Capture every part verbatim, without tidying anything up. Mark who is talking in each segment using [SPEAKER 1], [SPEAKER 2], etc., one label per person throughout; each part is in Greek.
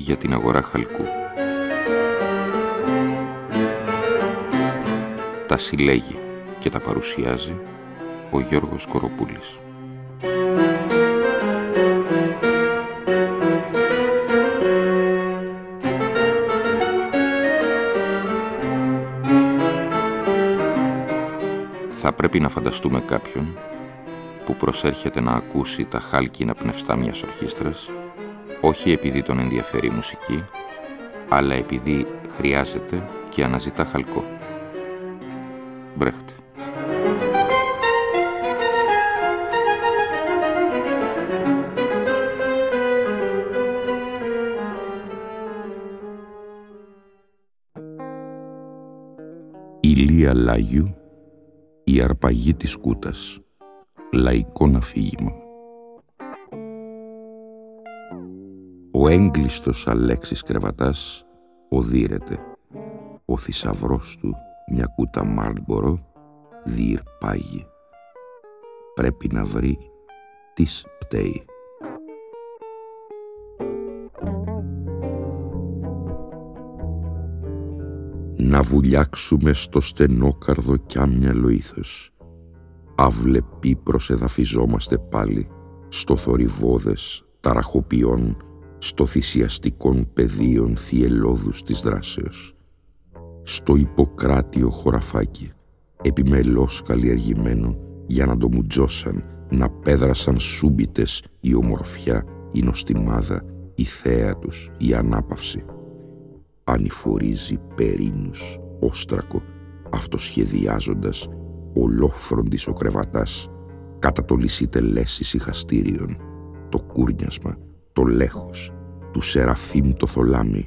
[SPEAKER 1] για την αγορά χαλκού. Τα συλλέγει και τα παρουσιάζει ο Γιώργος Κοροπούλης. Θα πρέπει να φανταστούμε κάποιον που προσέρχεται να ακούσει τα χάλκινα πνευστά μιας ορχήστρας, όχι επειδή τον ενδιαφέρει η μουσική, αλλά επειδή χρειάζεται και αναζητά χαλκό. Μπρέχτ. Ηλία Λάγιου, η αρπαγή της Κούτας. Λαϊκό αφήγημα. Ο έγκλειστος Αλέξης Κρεβατάς οδύρεται. Ο θησαυρός του, μια κούτα Μάρλμπορο, διηρπάγει. Πρέπει να βρει τις πταίει. Να βουλιάξουμε στο στενόκαρδο κι άμυαλο ήθος. Αυλεποί προσεδαφιζόμαστε πάλι στο θορυβώδες ταραχοποιών, στο θυσιαστικών πεδίων θυελώδους της δράσεως. Στο Ιπποκράτιο χωραφάκι, επιμελώς καλλιεργημένο για να το μουτζώσαν, να πέδρασαν σούμπιτες η ομορφιά, η νοστιμάδα, η θέα τους, η ανάπαυση. Ανηφορίζει περίνους, όστρακο, αυτοσχεδιάζοντας, ολόφροντης ο Κρεβατάς, κατά το λυσί τελέσεις ηχαστήριων, το κούρνιασμα, το λέχος, του Σεραφείμ το θολάμι.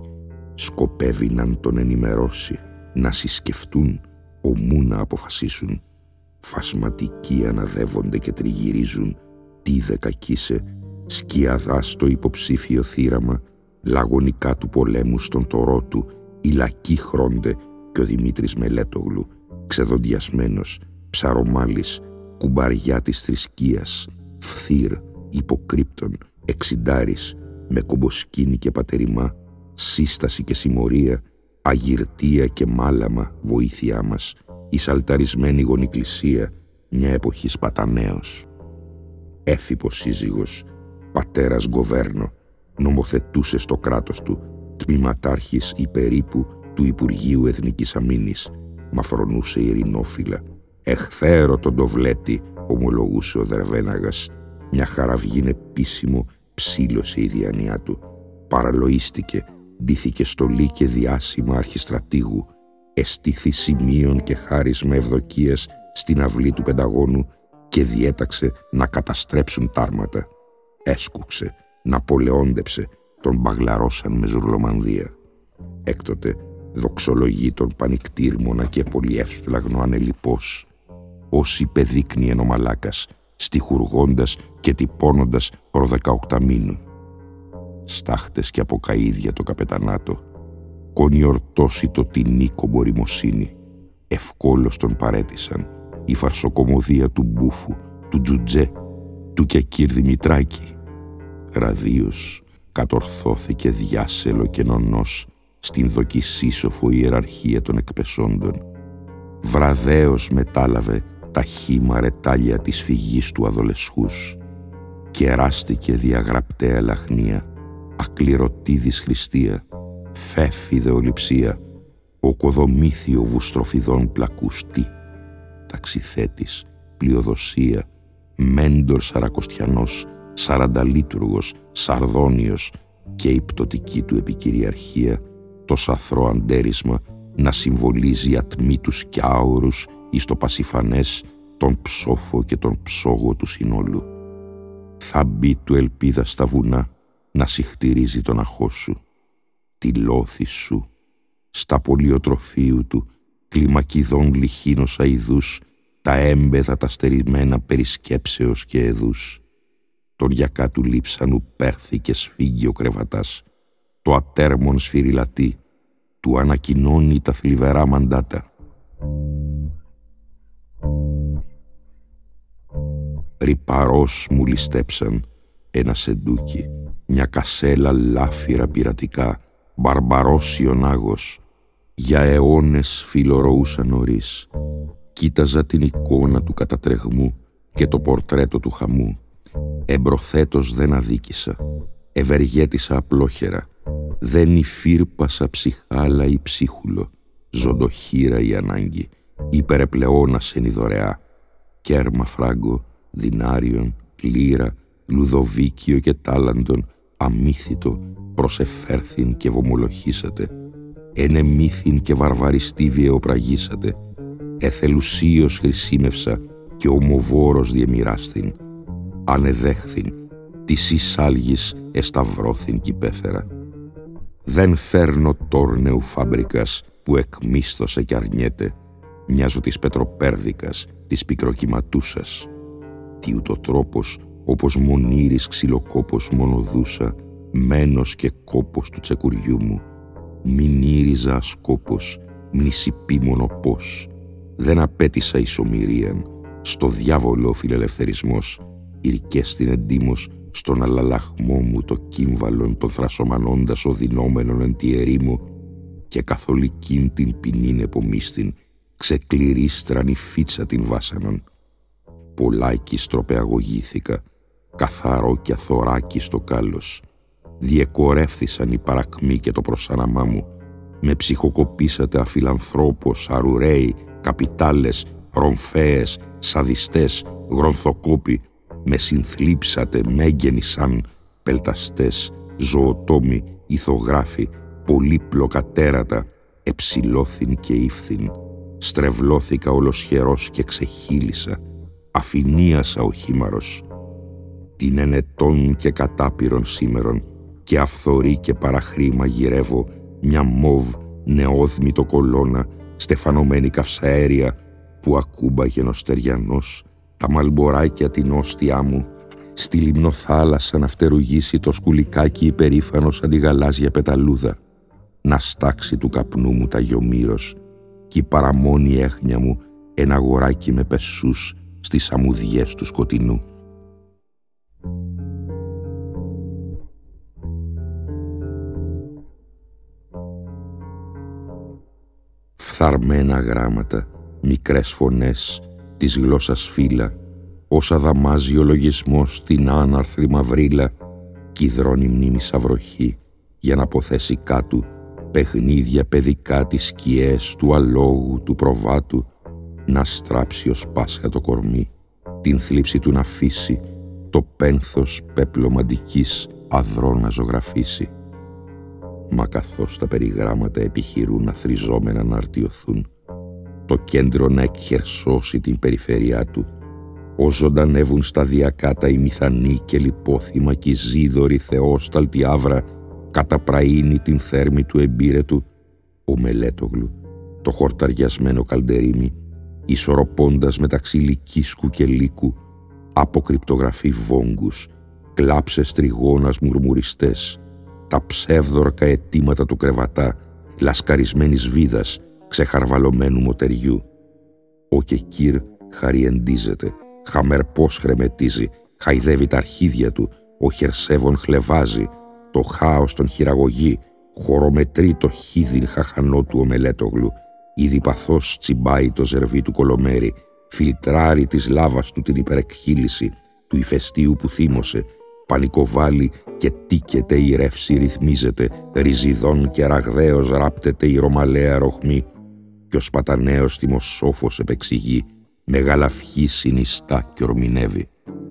[SPEAKER 1] Σκοπεύει να τον ενημερώσει, να συσκεφτούν, ομού να αποφασίσουν. Φασματικοί αναδεύονται και τριγυρίζουν, τι δεκακίσε, σκιαδά στο υποψήφιο θύραμα, λαγωνικά του πολέμου στον τορό του, οι λακοί χρώνται και ο Δημήτρης Μελέτογλου, ξεδοντιασμένος, ψαρομάλης, κουμπαριά της θρησκείας, φθήρ, υποκρύπτων, εξιντάρης, με κομποσκίνη και πατεριμά, σύσταση και συμμορία, αγυρτία και μάλαμα, βοήθειά μας, η σαλταρισμένη γονικλησία, μια εποχή σπατανέως. Έφυπος σύζυγος, πατέρας γκοβέρνο, νομοθετούσε στο κράτος του, τμήματάρχης υπερίπου του Υπουργείου Εθνικής Αμήνης, μα φρονούσε ειρηνόφυλλα. «Εχθέρο τον τοβλέτη», ομολογούσε ο Δερβέναγας, μια χαραυγήν επίσημο ψήλωσε η διάνοιά του. Παραλοίστηκε, ντύθηκε στολή και διάσημα αρχιστρατήγου, εστήθη σημείων και χάρισμα ευδοκίας στην αυλή του Πενταγώνου και διέταξε να καταστρέψουν τάρματα. Έσκουξε, ναπολεόντεψε, τον μπαγλαρώσαν με ζουρλομανδία. Έκτοτε δοξολογεί τον πανικτήρμονα και πολυεύσπλαγνο ανελιπώς, ως υπεδείκνυεν ο Μαλάκας, στιχουργώντας και τυπώνοντας προ δεκαοκταμήνου. Στάχτες και από καΐδια το καπετανάτο, κονιορτώσει το τινή κομποριμοσύνη, ευκόλως τον παρέτησαν η φαρσοκομωδία του Μπούφου, του Τζουτζέ, του Κεκύρ Δημητράκη. Ραδίως κατορθώθηκε διάσελο και νονός στην δοκισίσοφο ιεραρχία των εκπεσόντων. Βραδέως μετάλαβε τα χύμα ρετάλια της φυγής του αδολεσχούς. Κεράστηκε διαγραπταία λαχνία, ακληρωτή δυσχριστία, φέφη δεοληψία, οκοδομήθιο βουστροφιδών πλακουστή, ταξιθέτης, πλειοδοσία, μέντορ σαρακοστιανός, σαρανταλίτουργος, σαρδόνιος και η πτωτική του επικυριαρχία, το σαθρό αντέρισμα να συμβολίζει ατμήτους κι άωρους εις το πασιφανές τον ψόφο και τον ψόγο του συνόλου. Θα μπει του ελπίδα στα βουνά να συχτηρίζει τον αχώ σου, τη λόθη σου, στα πολιοτροφίου του κλιμακιδών λιχίνος αηδούς, τα έμπεδα τα στερημένα περισκέψεως και εδούς. Τον γιακά του λείψανου πέρθη και σφίγγει ο Κρεβατάς, το ατέρμον σφυριλατεί, του ανακοινώνει τα θλιβερά μαντάτα. Ρυπαρός μου ληστέψαν,
[SPEAKER 2] ένα σεντούκι, μια κασέλα λάφυρα πειρατικά, μπαρμπαρόσιον άγος. Για αιώνες φιλορωούσα νωρίς. Κοίταζα την εικόνα του κατατρεγμού και το πορτρέτο του χαμού. Εμπροθέτως δεν αδίκησα, ευεργέτησα απλόχερα. Δεν υφύρπασα ψυχάλα ή ψίχουλο, ζωντοχύρα η ανάγκη, υπερεπλεώνασεν η δωρεά. Κέρμα φράγκο, δινάριον, λύρα, λουδοβίκιο και τάλαντον, αμύθιτο, προσεφέρθην και βομολοχήσατε. Ενεμήθην και βαρβαριστή βιαιοπραγήσατε. Εθελουσίως χρησίμευσα και ομοβόρος διεμοιράστην. Ανεδέχθην, της εισάλγης εσταυρώθην κι υπέφερα. Δεν φέρνω τόρνεου φάμπρικας που εκμίσθωσε κι αρνιέται. Μοιάζω της πετροπέρδικας, της πικροκυματούσας. Τι ούτω τρόπος, όπως μονήρης ξυλοκόπος μονοδούσα, μένος και κόπος του τσεκουριού μου. Μην ύριζα ασκόπος, μνησιπίμονο πώς. Δεν απέτησα ισομηρίαν, στο διάβολο ο φιλελευθερισμός. Ηρκέστην εντύμως στον αλλαλαχμό μου το κύμβαλον των θρασομανώντας οδυνόμενον εν τη ερήμο, και καθολικήν την ποινήν επομίστην, ξεκληρίστραν η φίτσα την βάσανον. Πολλάκι στροπεαγωγήθηκα, καθαρό κι αθωράκι στο κάλος. Διεκορεύθησαν οι παρακμοί και το προσάναμά μου. Με ψυχοκοπήσατε αφιλανθρώπος, αρουραίοι, καπιτάλες, ρομφέες, σαδιστές, γρονθοκόποι. Με συνθλίψατε μέγενοι σαν πελταστές, ζωοτόμοι, ηθογράφοι, πολύπλοκα τέρατα, εψηλώθην και ύφθην. Στρεβλώθηκα ολοσχερός και ξεχύλισα, αφηνίασα ο χήμαρος. Την ενετών και κατάπυρων σήμερον και αυθορή και παραχρή μαγειρεύω μια μοβ νεόδμητο κολόνα, στεφανωμένη καυσαέρια που ακούμπαγε νοστεριανός τα μαλμποράκια την όστιά μου, στη λιμνοθάλασσα να φτερουγήσει το σκουλικάκι υπερήφανο σαν τη γαλάζια πεταλούδα, να στάξει του καπνού μου τα γιομήρος κι η παραμόνη έχνια μου ένα αγοράκι με πεσούς στις αμμουδιές του σκοτεινού. Φθαρμένα γράμματα, μικρές φωνές, της γλώσσας φύλλα, όσα δαμάζει ο λογισμός στην άναρθρη μαυρίλα, κι υδρώνει μνήμη σαν βροχή για να αποθέσει κάτω παιχνίδια παιδικά τις σκιές του αλόγου, του προβάτου, να στράψει ως Πάσχα το κορμί, την θλίψη του να αφήσει, το πένθος πέπλωμαντικής αδρό να ζωγραφίσει. Μα καθώς τα περιγράμματα επιχειρούν αθριζόμενα να αρτιωθούν, το κέντρο να εκχερσώσει την περιφέρειά του, ως ζωντανεύουν σταδιακά τα ημιθανή και λιπόθυμα κι η ζίδωρη θεόσταλτη άβρα καταπραίνει την θέρμη του εμπύρετου, ο Μελέτογλου, το χορταριασμένο καλντερίμι, ισορροπώντας μεταξύ λυκίσκου και λύκου, αποκρυπτογραφεί βόγκους, κλάψες τριγώνας μουρμουριστές, τα ψεύδορκα αιτήματα του κρεβατά, λασκαρισμένης βίδας, ξεχαρβαλωμένου μοτεριού. Ο Κεκύρ χαριεντίζεται, χαμερπός χρεμετίζει, χαϊδεύει τα αρχίδια του, ο Χερσέβων χλεβάζει, το χάος τον χειραγωγεί, χωρομετρεί το χίδιν χαχανό του ο Μελέτογλου, ήδη παθώς τσιμπάει το ζερβί του κολομέρι, φιλτράρει της λάβας του την υπερεκχύλιση, του ηφαιστείου που θύμωσε, πανικοβάλλει και τίκεται η ρεύση ρυθμίζεται, ριζιδών και ραγδαίος ράπτεται η ρωμαλαία ροχμή, κι ο σπαταναίος θυμοσόφος επεξηγεί, με γαλαφχή συνιστά κι ορμηνεύει.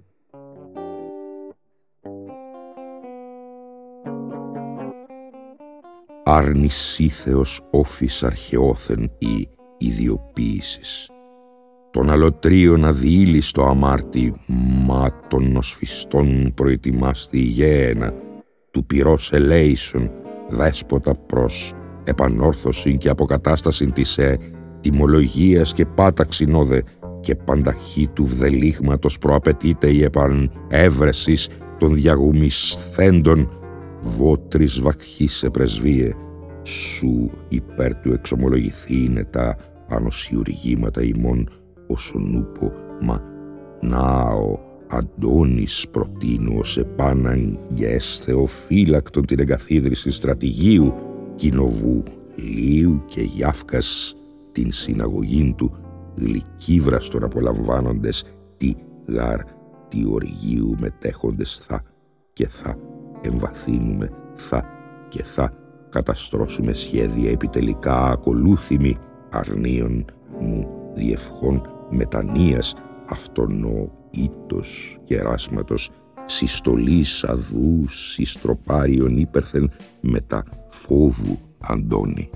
[SPEAKER 2] Αρνησίθεος όφης αρχαιόθεν ή ιδιοποίησης. Τον αλωτρίων αδιήλιστο αμάρτη, μα των νοσφιστών προετοιμάστη η γέαινα, του πυρός ελέησον, δέσποτα προς, επανόρθωσιν και αποκατάστασιν της ε, τιμολογίας και πάταξιν όδε, και πανταχή του βδελίγματος προαπαιτείται η επανέβρεσης των διαγουμισθέντων, βότρις βακχής σε πρεσβείε, σου υπέρ του εξομολογηθεί είναι τα ανοσιουργήματα ημών, όσον ούπο, μα νάο, Αντώνης προτείνω ως επάναν για αισθεοφύλακτον την εγκαθίδρυση στρατηγίου κοινοβουλίου και Γιάφκας την συναγωγήν του γλυκύβραστον απολαμβάνοντες τι γαρ τι οργίου μετέχοντες θα και θα εμβαθύνουμε θα και θα καταστρώσουμε σχέδια επιτελικά ακολούθημοι αρνίων μου διευχών μετανοίας αυτονοήτος κεράσματος συστολής αδού συστροπάριον ύπερθεν μετά φόβου Αντώνη.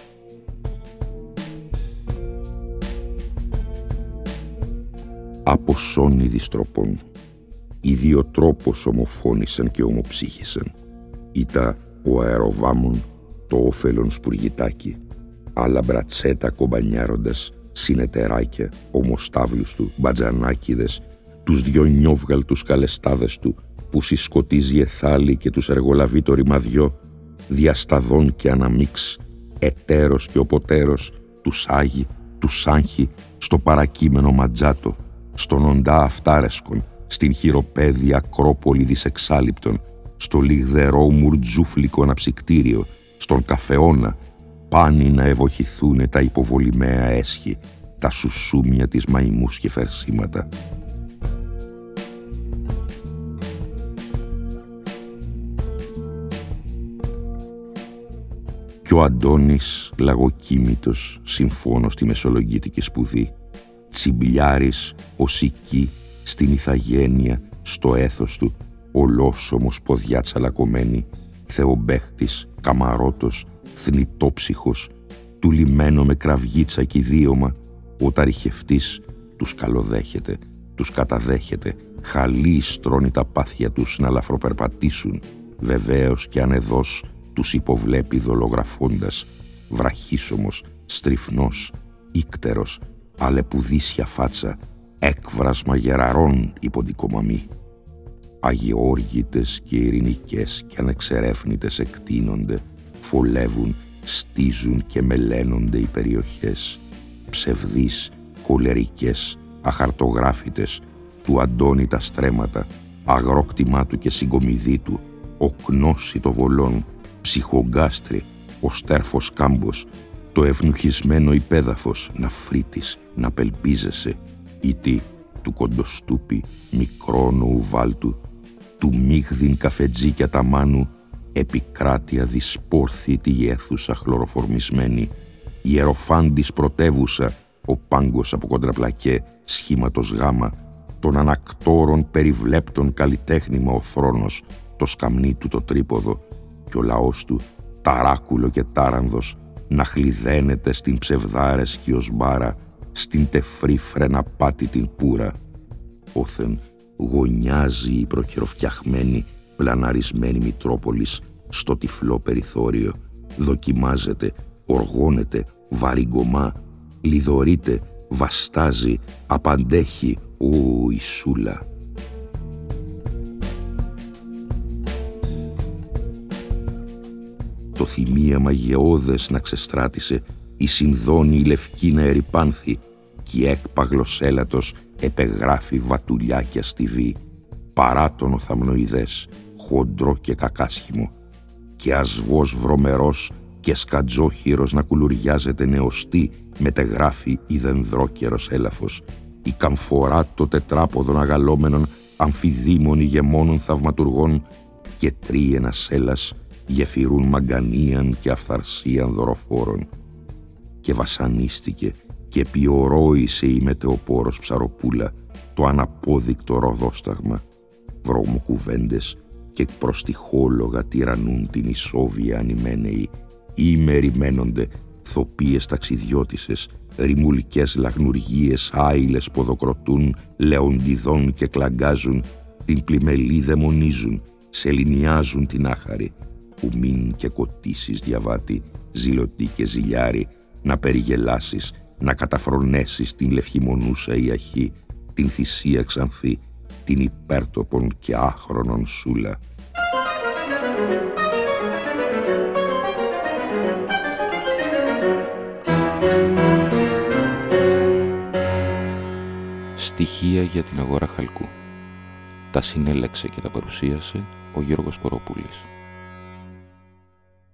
[SPEAKER 2] Από σώνη διστροπών ιδιοτρόπως ομοφώνησαν και ομοψύχησαν. Ήτα ο αεροβάμων το όφελον σπουργητάκι, άλλα μπρατσέτα κομπανιάροντας, συνεταιράκια, ομοστάβλους του, μπατζανάκιδες, τους δυο νιόβγαλτους καλεστάδες του, που συσκοτίζει εθάλη και τους εργολαβεί το ρημαδιό, διασταδών και αναμίξ, ετέρος και οποτέρος, τους άγι, τους άγχη, στο παρακείμενο ματζάτο, στον οντά αυτάρεσκον, στην χειροπέδη ακρόπολη δισεξάλειπτον, στο λιγδερό μουρτζούφλικο αναψυκτήριο, στον καφεώνα, πάνει να ευοχηθούνε τα υποβολημαία έσχη, τα σουσούμια της μαϊμούς και φερσίματα. Κι ο Αντώνης, λαγοκίμητος, συμφώνος στη μεσολογγίτικη σπουδή, τσιμπλιάρης, οσική, στην ηθαγένεια, στο έθος του, ολόσωμος ποδιά τσαλακωμένη, θεομπαίχτης, καμαρότος, θνητόψυχος, του λιμένο με κραυγίτσα κηδίωμα, ο ταριχευτής τους καλοδέχεται, τους καταδέχεται, χαλί στρώνει τα πάθια τους να λαφροπερπατήσουν, βεβαίως και ανεδώς τους υποβλέπει δολογραφώντας, βραχίσωμος, στριφνός, ίκτερος, αλεπουδίσια φάτσα, έκβρασμα γεραρών υποντικομαμή. Αγιόργητες και ειρηνικές και ανεξερεύνητες εκτείνονται, φολεύουν, στίζουν και μελαίνονται οι περιοχές, ψευδείς, κολερικές, αχαρτογράφητες, του Αντώνη τα στρέμματα, αγρόκτημά του και συγκομιδή του, οκνώσει το βολόν, ψυχογκάστρι, ο στέρφος κάμπος, το ευνουχισμένο υπέδαφος να φρύτεις, να πελπίζεσαι, ή τι του κοντοστούπι, μικρόνο ουβάλτου, του μίγδιν καφετζίκια τα μάνου, επικράτεια δυσπόρθη τη αίθουσα χλωροφορμισμένη, ιεροφάντης πρωτεύουσα, ο πάγκος από κοντραπλακέ, σχήματος γάμα, των ανακτόρων περιβλέπτων καλλιτέχνημα ο θρόνος, το σκαμνί του το τρίποδο, και ο λαός του, ταράκουλο και τάρανδος, να χλιδαίνεται στην ψευδάρεσκη ως μπάρα, στην τεφρή φρεναπάτη την πουρα. Όθεν γωνιάζει η προχειροφτιαχμένη, πλαναρισμένη Μητρόπολης στο τυφλό περιθώριο, δοκιμάζεται, οργώνεται, βαριγκομά, λιδωρείται, βαστάζει, απαντέχει, ω Ιησούλα. Το θυμίαμα γεώδες να ξεστράτησε, η συνδώνη η λευκή να ερυπάνθη, κι η έκπαγλος έλατος επεγράφει βατουλιάκια στη βή, παράτονο θαμνοειδές, χοντρό και κακάσχημο, και ασβός βρωμερός και σκατζόχυρος να κουλουριάζεται νεωστή, μετεγράφει η δενδρόκερος έλαφος, η καμφορά το τετράποδων αγαλόμενων αμφιδήμων ηγεμόνων θαυματουργών, και τρίαινα σέλας γεφυρούν μαγκανίαν και αυθαρσίαν δωροφόρων. Και βασανίστηκε και πιορόησε η μετεοπόρος ψαροπούλα το αναπόδεικτο ροδόσταγμα. Βρωμοκουβέντες και προστιχόλογα τυραννούν την ισόβια ανημένεοι, ή μεριμένονται θοπίες ταξιδιώτισσες, ρημουλικές λαγνουργίες άειλες ποδοκροτούν, λεοντιδών και κλαγκάζουν, την πλημελή δαιμονίζουν, σεληνιάζουν την άχαρη, που μην και κοτίσεις διαβάτη, ζηλωτή και ζηλιάρη, να περιγελάσεις, να καταφρονέσεις την λευχημονούσα ιαχή, την θυσία ξανθή, την υπέρτοπον και άχρονον σούλα.
[SPEAKER 1] Στοιχεία για την αγορά χαλκού. Τα συνέλεξε και τα παρουσίασε ο Γιώργος Κοροπούλης.